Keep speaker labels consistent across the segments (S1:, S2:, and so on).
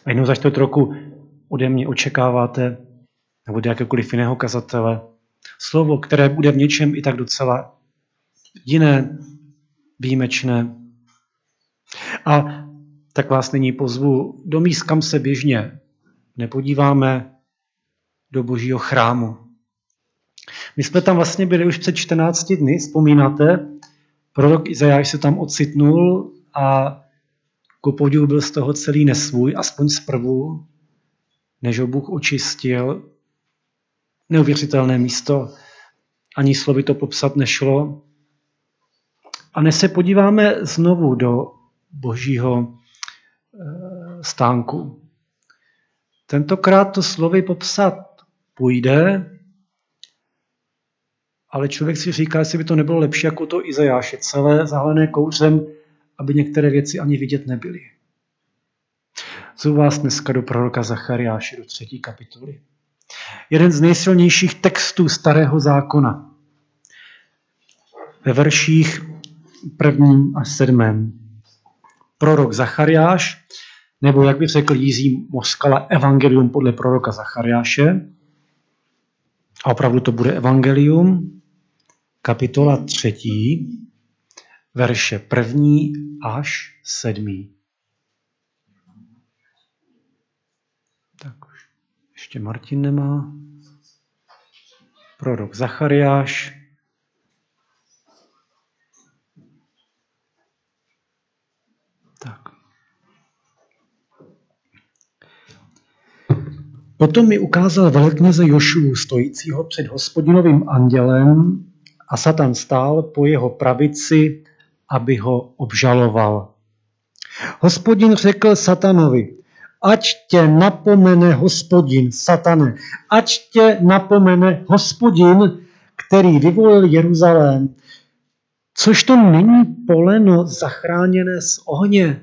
S1: A jednou za čtvrt roku ode mě očekáváte, nebo od jakékoliv jiného kazatele, slovo, které bude v něčem i tak docela jiné, výjimečné. A tak vás nyní pozvu do míst, kam se běžně nepodíváme, do Božího chrámu. My jsme tam vlastně byli už před 14 dny, vzpomínáte? Prorok Izajáš se tam ocitnul a ku podivu byl z toho celý nesvůj, aspoň zprvu, než ho Bůh očistil. Neuvěřitelné místo, ani slovy to popsat nešlo. A dnes se podíváme znovu do Božího stánku. Tentokrát to slovy popsat půjde, ale člověk si říká, jestli by to nebylo lepší jako to Izajáše, celé zahalené kouřem, aby některé věci ani vidět nebyly. Zvu vás dneska do proroka Zachariáše, do 3. kapitoly. Jeden z nejsilnějších textů Starého zákona. Ve verších 1. až 7. Prorok Zachariáš, nebo jak by řekl Jiří Moskala, evangelium podle proroka Zachariáše. A opravdu to bude evangelium, kapitola 3, verše 1. až 7. Tak už ještě Martin nemá. Prorok Zachariáš. Tak. Potom mi ukázal velekněze Jošuu stojícího před Hospodinovým andělem a Satan stál po jeho pravici, aby ho obžaloval. Hospodin řekl Satanovi, ať tě napomene Hospodin, Satane, ať tě napomene Hospodin, který vyvolil Jeruzalém, což to není poleno zachráněné z ohně.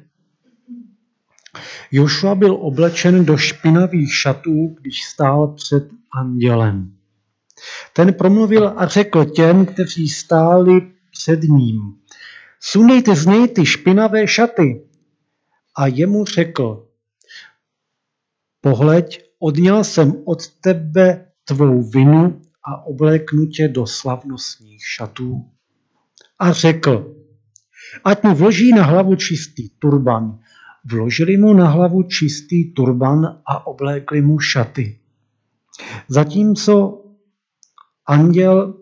S1: Jošua byl oblečen do špinavých šatů, když stál před andělem. Ten promluvil a řekl těm, kteří stáli před ním, sundejte z něj ty špinavé šaty. A jemu řekl, pohleď, odňal jsem od tebe tvou vinu a obléknu tě do slavnostních šatů. A řekl, ať mu vloží na hlavu čistý turban. Vložili mu na hlavu čistý turban a oblékli mu šaty. Zatímco anděl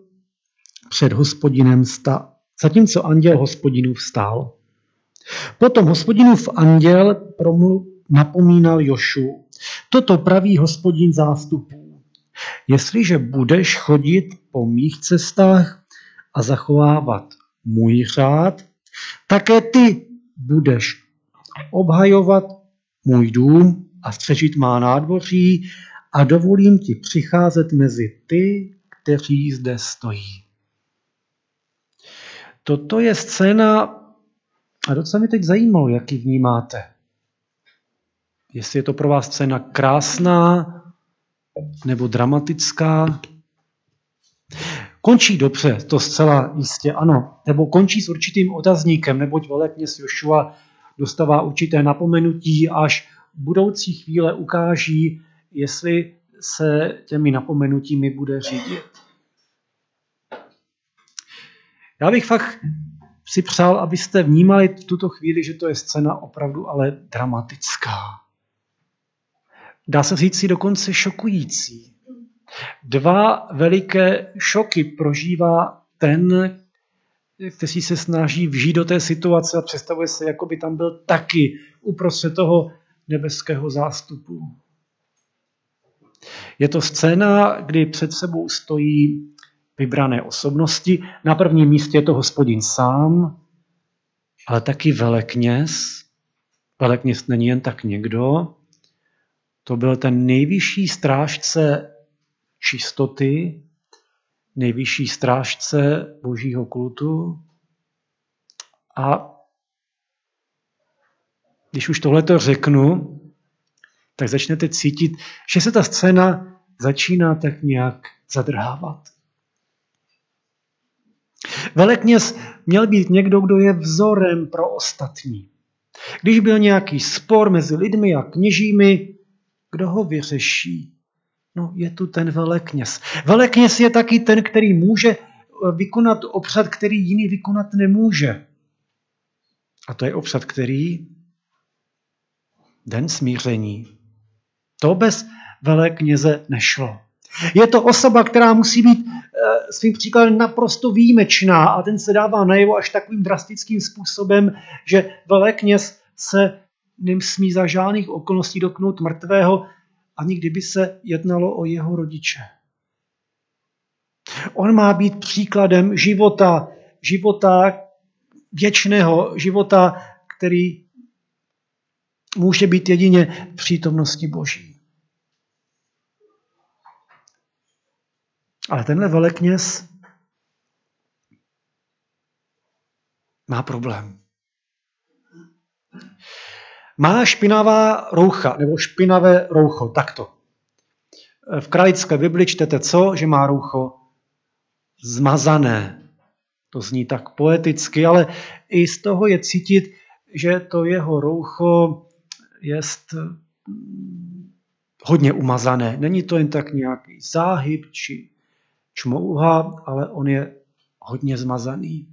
S1: Hospodinův stál. Potom Hospodinův anděl napomínal Jošu. Toto praví Hospodin zástupů. Jestliže budeš chodit po mých cestách a zachovávat můj řád, také ty budeš obhajovat můj dům a střežit má nádvoří a dovolím ti přicházet mezi ty, kteří zde stojí. Toto je scéna, a docela mě teď zajímalo, jak ji vnímáte. Jestli je to pro vás scéna krásná nebo dramatická. Končí dobře, to zcela jistě ano. Nebo končí s určitým otazníkem, neboť velekněz Jošua dostává určité napomenutí, až budoucí chvíle ukáží, jestli se těmi napomenutími bude řídit. Já bych fakt si přál, abyste vnímali tuto chvíli, že to je scéna opravdu ale dramatická. Dá se říct si dokonce šokující. 2 veliké šoky prožívá ten, který se snaží vžít do té situace a představuje se, jako by tam byl taky uprostřed toho nebeského zástupu. Je to scéna, kdy před sebou stojí vybrané osobnosti. Na prvním místě je to Hospodin sám, ale taky velekněz. Velekněz není jen tak někdo. To byl ten nejvyšší strážce čistoty, nejvyšší strážce božího kultu. A když už tohleto řeknu, tak začnete cítit, že se ta scéna začíná tak nějak zadrhávat. Velekněz měl být někdo, kdo je vzorem pro ostatní. Když byl nějaký spor mezi lidmi a kněžími, kdo ho vyřeší? No, je tu ten velekněz. Velekněz je taky ten, který může vykonat obřad, který jiný vykonat nemůže. A to je obřad, který? Den smíření. To bez velekněze nešlo. Je to osoba, která musí být svým příkladem naprosto výjimečná a ten se dává najevo až takovým drastickým způsobem, že velekněz se nesmí za žádných okolností dotknout mrtvého, ani kdyby se jednalo o jeho rodiče. On má být příkladem života věčného, života, který může být jedině v přítomnosti Boží. Ale tenhle velekněz má problém. Má špinavá roucha, nebo špinavé roucho, takto. V kralické Bibli čtete co? Že má roucho zmazané. To zní tak poeticky, ale i z toho je cítit, že to jeho roucho je hodně umazané. Není to jen tak nějaký záhyb či čmouha, ale on je hodně zmazaný.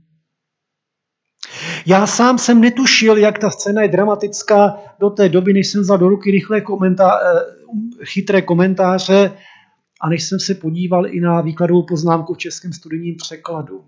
S1: Já sám jsem netušil, jak ta scéna je dramatická do té doby, než jsem vzal do ruky chytré komentáře a než jsem se podíval i na výkladovou poznámku v českém studijním překladu.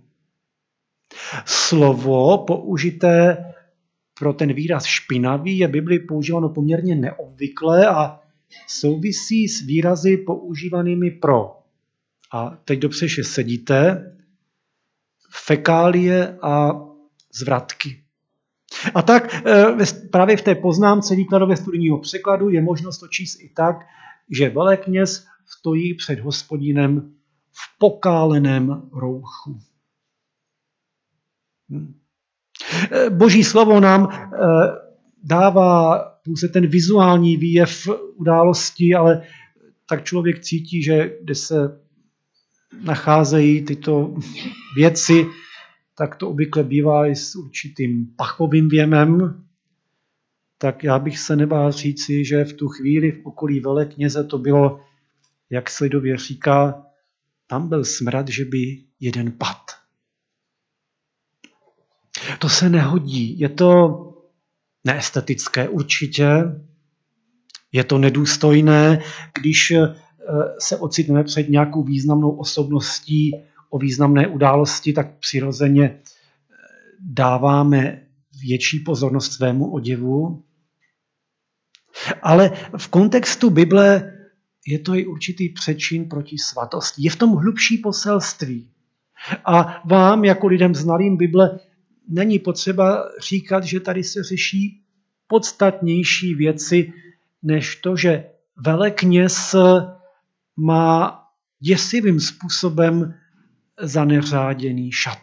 S1: Slovo použité pro ten výraz špinavý je v Bibli používáno poměrně neobvykle a souvisí s výrazy používanými pro. A teď dobře, že sedíte, fekálie a zvratky. A tak právě v té poznámce výkladové studijního překladu je možnost to číst i tak, že velekněz stojí před Hospodinem v pokáleném rouchu. Boží slovo nám dává pouze ten vizuální výjev události, ale tak člověk cítí, že kde se nacházejí tyto věci, tak to obvykle bývá i s určitým pachovým věmem. Tak já bych se nebál říci, že v tu chvíli v okolí velekněze to bylo, jak se lidově říká, tam byl smrad, že by jeden pad. To se nehodí. Je to neestetické určitě, je to nedůstojné, když se ocitneme před nějakou významnou osobností o významné události, tak přirozeně dáváme větší pozornost svému oděvu. Ale v kontextu Bible je to i určitý přečin proti svatosti. Je v tom hlubší poselství. A vám, jako lidem znalým Bible, není potřeba říkat, že tady se řeší podstatnější věci, než to, že velekněz má děsivým způsobem zaneřáděný šat.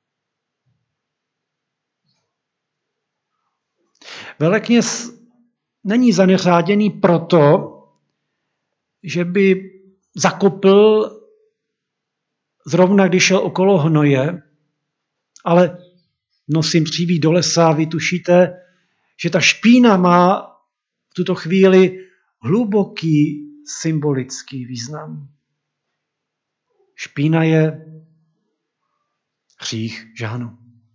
S1: Velekněz není zaneřáděný proto, že by zakopl zrovna, když šel okolo hnoje, ale nosím příví do lesa, vy tušíte, že ta špína má v tuto chvíli hluboký symbolický význam. Špína je hřích, že ano.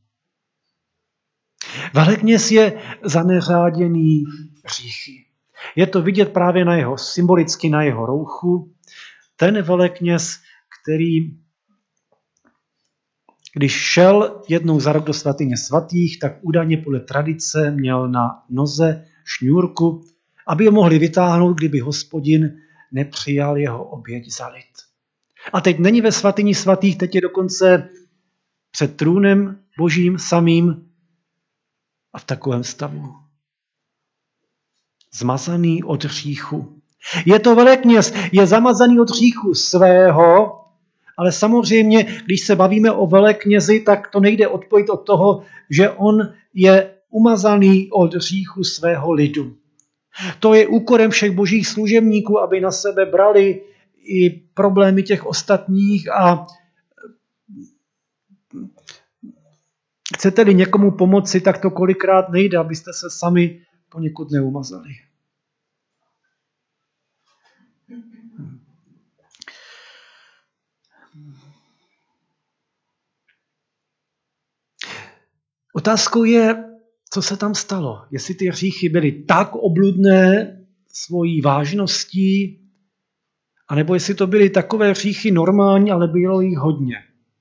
S1: Velekněz je zaneřáděný hříchy. Je to vidět právě symbolicky na jeho rouchu. Ten velekněz, který, když šel jednou za rok do svatyně svatých, tak údajně podle tradice měl na noze šňůrku, aby ho mohli vytáhnout, kdyby Hospodin nepřijal jeho oběť za lid. A teď není ve svatyni svatých, teď je dokonce před trůnem Božím samým a v takovém stavu. Zmazaný od hříchu. Je to velekněz, je zamazaný od hříchu svého, ale samozřejmě, když se bavíme o veleknězi, tak to nejde odpojit od toho, že on je umazaný od hříchu svého lidu. To je úkolem všech božích služebníků, aby na sebe brali i problémy těch ostatních a chcete-li někomu pomoci, tak to kolikrát nejde, abyste se sami poněkud neumazali. Otázkou je, co se tam stalo. Jestli ty hříchy byly tak obludné svojí vážností, anebo jestli to byly takové hříchy normální, ale bylo jich hodně.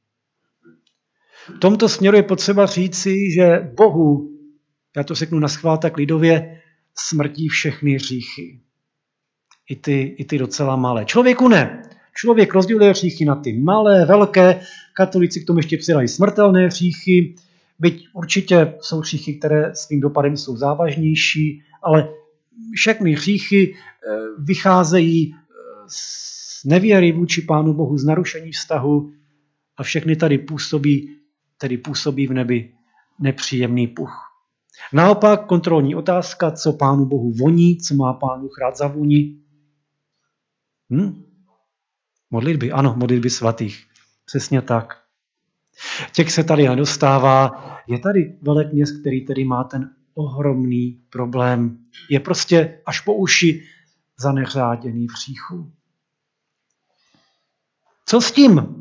S1: V tomto směru je potřeba říci, že Bohu, já to řeknu naschvál tak lidově, smrtí všechny hříchy. I ty docela malé. Člověku ne. Člověk rozděluje hříchy na ty malé, velké. Katolíci k tomu ještě přidají smrtelné hříchy. Byť určitě jsou hříchy, které svým dopadem jsou závažnější, ale všechny hříchy vycházejí z nevěry vůči Pánu Bohu, z narušení vztahu a všechny tady působí v nebi nepříjemný puch. Naopak kontrolní otázka, co Pánu Bohu voní, co má Pán Bůh rád za vůni. Modlitby, ano, modlitby svatých. Přesně tak. Těch se tady nedostává. Je tady velekněz, který tedy má ten ohromný problém. Je prostě až po uši zaneřáděný v hříchu. Co s tím?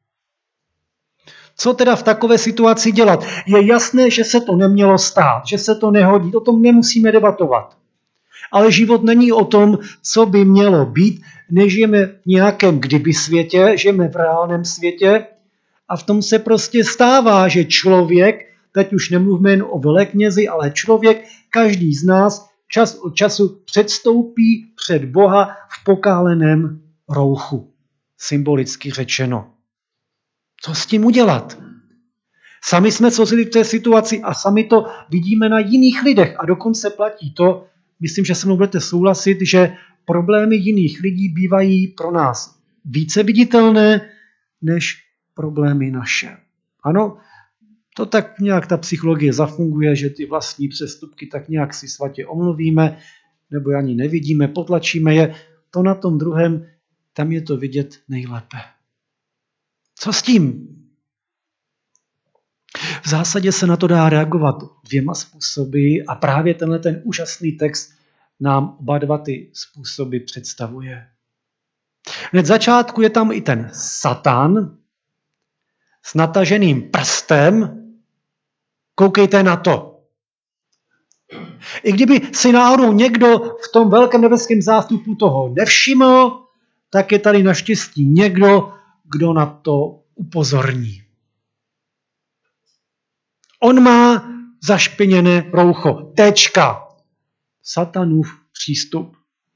S1: Co teda v takové situaci dělat? Je jasné, že se to nemělo stát, že se to nehodí, o tom nemusíme debatovat. Ale život není o tom, co by mělo být. Nežijeme v nějakém kdyby světě, žijeme v reálném světě a v tom se prostě stává, že člověk, teď už nemluvíme jen o veleknězi, ale člověk, každý z nás čas od času předstoupí před Boha v pokáleném rouchu. Symbolicky řečeno. Co s tím udělat? Sami jsme v té situaci a sami to vidíme na jiných lidech a dokonce platí to, myslím, že se mnou budete souhlasit, že problémy jiných lidí bývají pro nás více viditelné než problémy naše. Ano, to tak nějak ta psychologie zafunguje, že ty vlastní přestupky tak nějak si svatě omluvíme, nebo ani nevidíme, potlačíme je. To na tom druhém, tam je to vidět nejlépe. Co s tím? V zásadě se na to dá reagovat dvěma způsoby a právě tenhle ten úžasný text nám oba dva ty způsoby představuje. Hned v začátku je tam i ten Satan s nataženým prstem. Koukejte na to. I kdyby si náhodou někdo v tom velkém nebeském zástupu toho nevšiml, tak je tady naštěstí někdo, kdo na to upozorní. On má zašpiněné roucho. Tečka. Satanův přístup.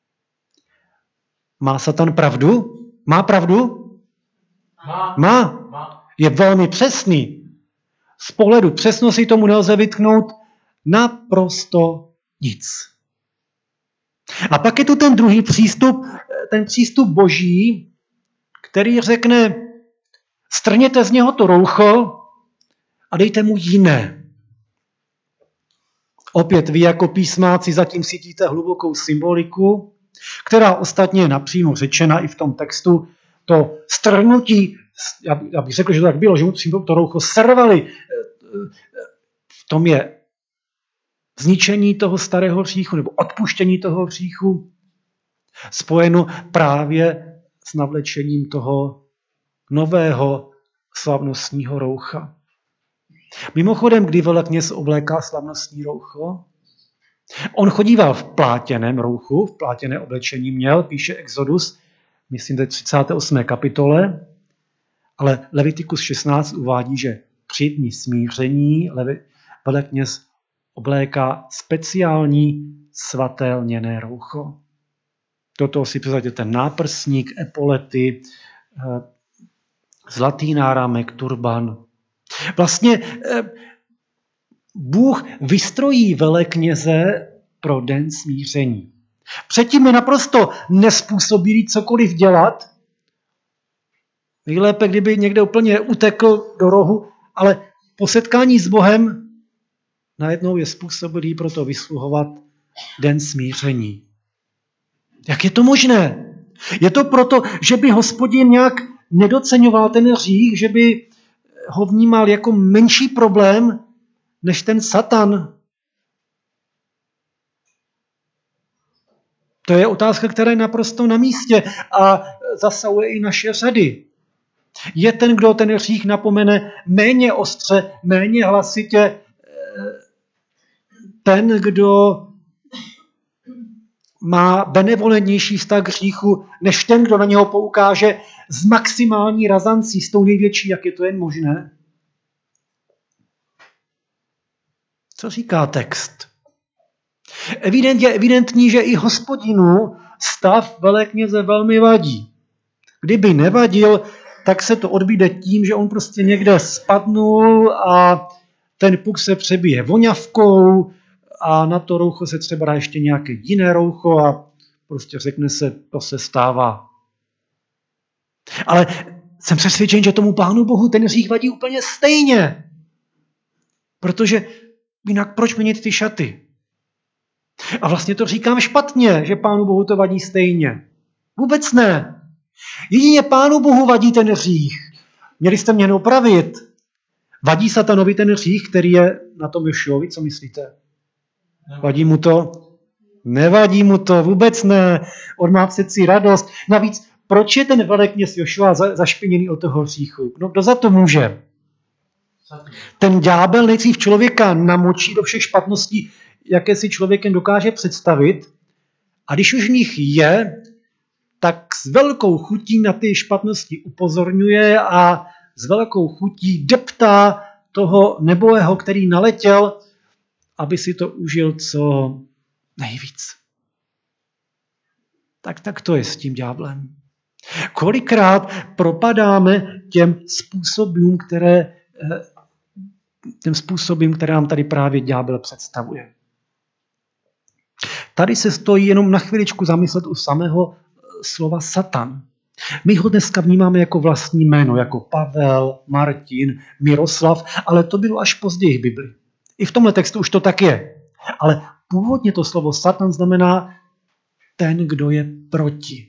S1: Má Satan pravdu? Má pravdu? Má. Je velmi přesný. Z pohledu přesnosti tomu nelze vytknout naprosto nic. A pak je tu ten druhý přístup, ten přístup boží, který řekne, strněte z něho to roucho a dejte mu jiné. Opět vy jako písmáci zatím cítíte hlubokou symboliku, která ostatně je napřímo řečena i v tom textu. To strnutí, já bych řekl, že to tak bylo, že mu to roucho servali. V tom je zničení toho starého hříchu nebo odpuštění toho hříchu spojeno právě s navlečením toho nového slavnostního roucha. Mimochodem, kdy velekněz obléká slavnostní roucho? On chodíval v plátěném rouchu, v plátěné oblečení měl, píše Exodus, myslím, že 38. kapitole, ale Levitikus 16 uvádí, že při dni smíření velekněz obléká speciální svaté lněné roucho. Do toho si představte náprsník, epolety, zlatý náramek, turban. Vlastně Bůh vystrojí velekněze pro den smíření. Předtím je naprosto nespůsobilý cokoliv dělat. Nejlépe, kdyby někde úplně utekl do rohu, ale po setkání s Bohem najednou je způsobilý pro to vysluhovat den smíření. Jak je to možné? Je to proto, že by Hospodin nějak nedoceňoval ten hřích, že by ho vnímal jako menší problém, než ten Satan? To je otázka, která je naprosto na místě a zasahuje i naše řady. Je ten, kdo ten hřích napomene méně ostře, méně hlasitě, ten, kdo má benevolentnější vztah k hříchu, než ten, kdo na něho poukáže s maximální razancí, s tou největší, jak je to jen možné? Co říká text? Je evidentní, že i Hospodinu stav velekněze velmi vadí. Kdyby nevadil, tak se to odbíde tím, že on prostě někde spadnul a ten puk se přebije voňavkou a na to roucho se třeba dá ještě nějaké jiné roucho a prostě řekne se, to se stává. Ale jsem přesvědčen, že tomu Pánu Bohu ten hřích vadí úplně stejně. Protože jinak proč měnit ty šaty? A vlastně to říkám špatně, že Pánu Bohu to vadí stejně. Vůbec ne. Jedině Pánu Bohu vadí ten hřích. Měli jste mě opravit. Vadí Satanovi ten hřích, který je na tom Jošuovi, co myslíte? Vadí mu to? Nevadí mu to, vůbec ne. On má přeci radost. Navíc, proč je ten velekněz Jošua zašpiněný od toho hříchu? No, kdo za to může? Ten ďábel nejdřív člověka namočí do všech špatností, jaké si člověkem dokáže představit. A když už v nich je, tak s velkou chutí na ty špatnosti upozorňuje a s velkou chutí deptá toho nebohého, který naletěl, aby si to užil co nejvíc. Tak to je s tím ďáblem. Kolikrát propadáme těm způsobům, které nám tady právě ďábel představuje. Tady se stojí jenom na chviličku zamyslet u samého slova Satan. My ho dneska vnímáme jako vlastní jméno, jako Pavel, Martin, Miroslav, ale to bylo až později v Bibli. I v tomhle textu už to tak je. Ale původně to slovo Satan znamená ten, kdo je proti.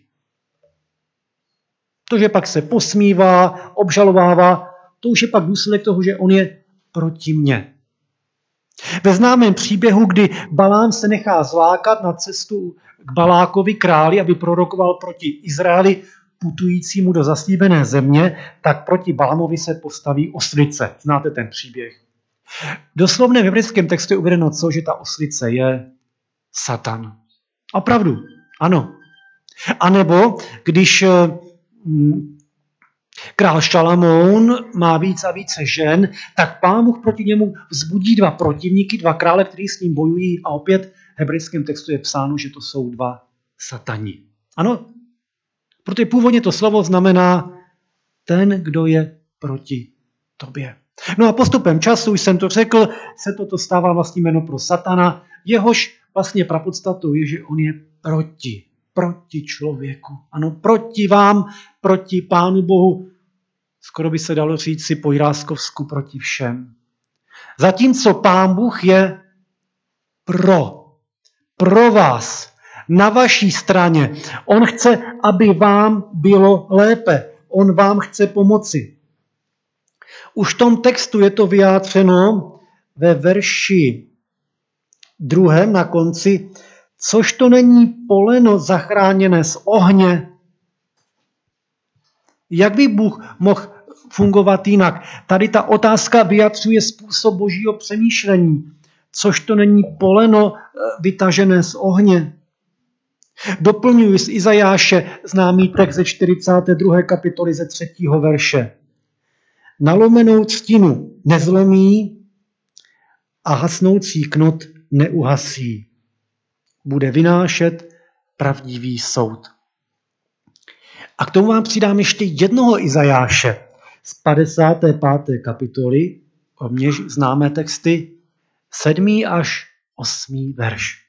S1: To, že pak se posmívá, obžalovává, to už je pak důsledek toho, že on je proti mně. Ve známém příběhu, kdy Balám se nechá zlákat na cestu k Balákovi králi, aby prorokoval proti Izraeli putujícímu do zaslíbené země, tak proti Balamovi se postaví oslice. Znáte ten příběh. Doslovně v hebrejském textu je uvedeno, že ta oslice je Satan. Opravdu, ano. A nebo když král Šalamoun má víc a více žen, tak Pán Bůh proti němu vzbudí dva protivníky, dva krále, kteří s ním bojují a opět v hebrejském textu je psáno, že to jsou dva satani. Ano, protože původně to slovo znamená ten, kdo je proti tobě. No a postupem času, už jsem to řekl, se toto stává vlastně jméno pro Satana, jehož vlastně prapodstatou je, že on je proti člověku. Ano, proti vám, proti Pánu Bohu, skoro by se dalo říct si po jiráskovsku proti všem. Zatímco Pán Bůh je pro vás, na vaší straně. On chce, aby vám bylo lépe. On vám chce pomoci. Už v tom textu je to vyjádřeno ve verši 2. na konci, což to není poleno zachráněné z ohně. Jak by Bůh mohl fungovat jinak? Tady ta otázka vyjadřuje způsob božího přemýšlení. Což to není poleno vytažené z ohně. Doplňuji z Izajáše známý text ze 42. kapitoly ze 3. verše. Nalomenou třtinu nezlomí a hasnoucí knot neuhasí. Bude vynášet pravdivý soud. A k tomu vám přidám ještě jednoho Izajáše z 55. kapitoly, o něž známé texty, 7. až 8. verš.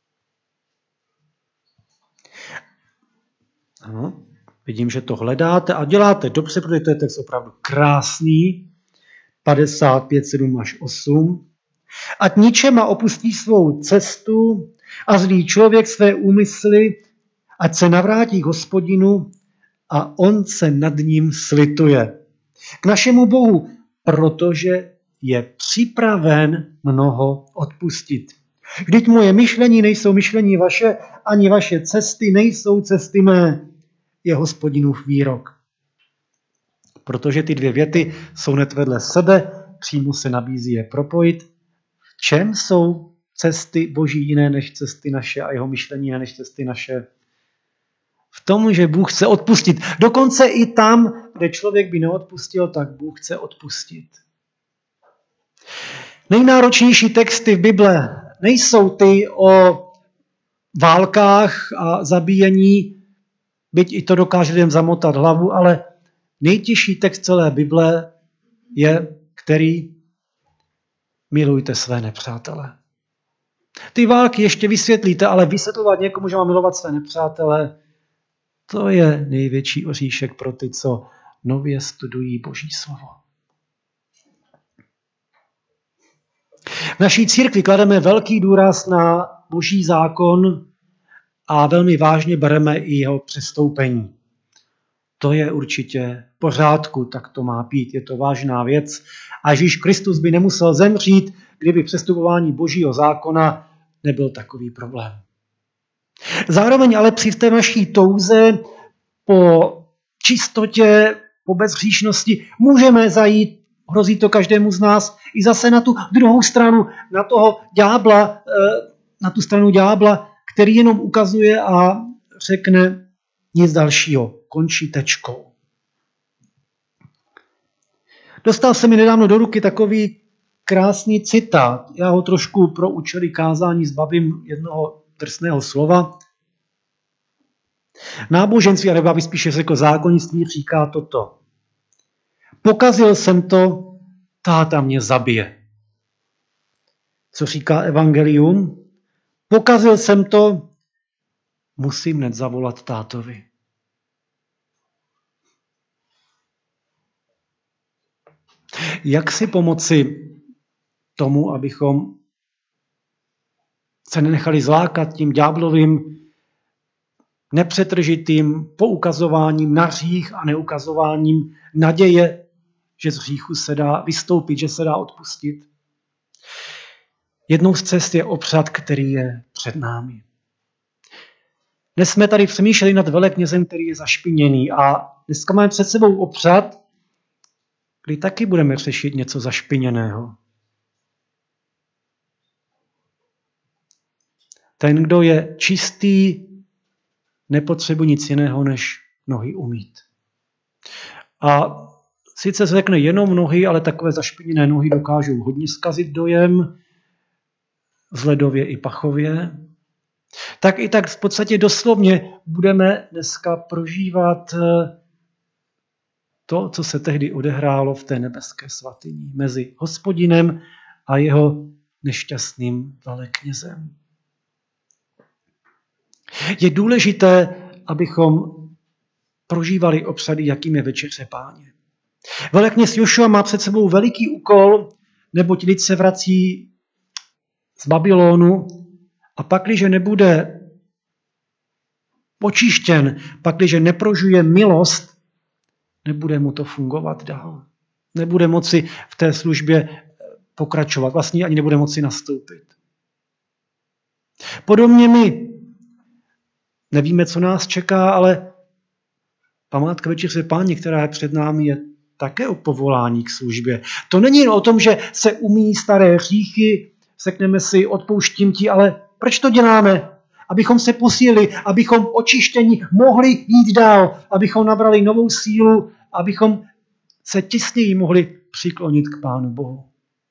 S1: Ano, vidím, že to hledáte a děláte dobře, protože to je text opravdu krásný. 55, 7 až 8. Ať ničema opustí svou cestu a zlý člověk své úmysly, ať se navrátí k Hospodinu a on se nad ním slituje. K našemu Bohu, protože je připraven mnoho odpustit. Vždyť moje myšlení nejsou myšlení vaše, ani vaše cesty nejsou cesty mé, je Hospodinův výrok. Protože ty dvě věty jsou hned vedle sebe, přímo se nabízí je propojit. V čem jsou cesty Boží jiné než cesty naše a jeho myšlení jiné než cesty naše? V tom, že Bůh chce odpustit. Dokonce i tam, kde člověk by neodpustil, tak Bůh chce odpustit. Nejnáročnější texty v Bible nejsou ty o válkách a zabíjení, byť i to dokáže lidem zamotat hlavu, ale nejtěžší text celé Bible je, který milujte své nepřátele. Ty války ještě vysvětlíte, ale vysvětlovat někomu, že má milovat své nepřátele, to je největší oříšek pro ty, co nově studují Boží slovo. V naší církvi klademe velký důraz na Boží zákon a velmi vážně bereme i jeho přestoupení. To je určitě v pořádku, tak to má být, je to vážná věc. A Ježíš Kristus by nemusel zemřít, kdyby přestupování Božího zákona nebyl takový problém. Zároveň ale při té naší touze po čistotě, po bezhříšnosti můžeme zajít, hrozí to každému z nás, i zase na tu druhou stranu, na toho ďábla, na tu stranu ďábla, který jenom ukazuje a řekne nic dalšího, končí tečkou. Dostal se mi nedávno do ruky takový krásný citát. Já ho trošku pro účely kázání zbavím jednoho drsného slova. Náboženství, nebo já bych spíše řekl zákonnictví, říká toto. Pokazil jsem to, táta mě zabije. Co říká evangelium? Pokazil jsem to, musím hned zavolat tátovi. Jak si pomoci tomu, abychom se nenechali zlákat tím ďáblovým nepřetržitým poukazováním na hřích a neukazováním naděje, že z hříchu se dá vystoupit, že se dá odpustit. Jednou z cest je obřad, který je před námi. Dnes jsme tady přemýšleli nad veleknězem, který je zašpiněný a dneska máme před sebou obřad, kdy taky budeme řešit něco zašpiněného. Ten, kdo je čistý, nepotřebuje nic jiného, než nohy umýt. A sice řekne jenom nohy, ale takové zašpiněné nohy dokážou hodně zkazit dojem, vzhledově i pachově. Tak i tak v podstatě doslovně budeme dneska prožívat to, co se tehdy odehrálo v té nebeské svatyni mezi Hospodinem a jeho nešťastným veleknězem. Je důležité, abychom prožívali obřady, jakým je večeře Páně. Velekněz Jošua má před sebou veliký úkol, neboť lid se vrací z Babylonu a pakliže nebude očištěn, pakliže neprožuje milost, nebude mu to fungovat dál. Nebude moci v té službě pokračovat, vlastně ani nebude moci nastoupit. Podobně my nevíme, co nás čeká, ale památka večeře Páně, která je před námi, je také o povolání k službě. To není jen o tom, že se umí staré hříchy, řekneme si, odpouštím ti, ale proč to děláme? Abychom se posílili, abychom očištění mohli jít dál, abychom nabrali novou sílu, abychom se těsněji mohli přiklonit k Pánu Bohu.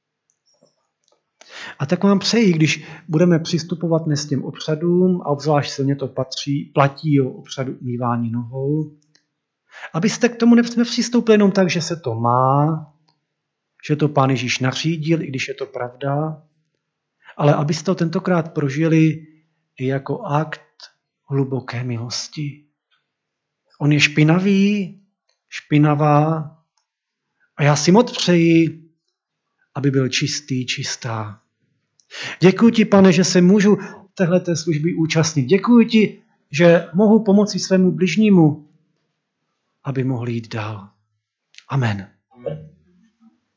S1: A tak vám přeji, když budeme přistupovat dnes těm obřadům, a obzvlášť silně to platí o obřadu umývání nohou, abyste k tomu nepřistoupili jenom tak, že se to má, že to Pán Ježíš nařídil, i když je to pravda, ale abyste to tentokrát prožili i jako akt hluboké milosti. On je špinavý, špinavá a já si moc přeji, aby byl čistý, čistá. Děkuji ti, Pane, že se můžu téhleté služby účastnit. Děkuji ti, že mohu pomoci svému bližnímu, aby mohl jít dál. Amen.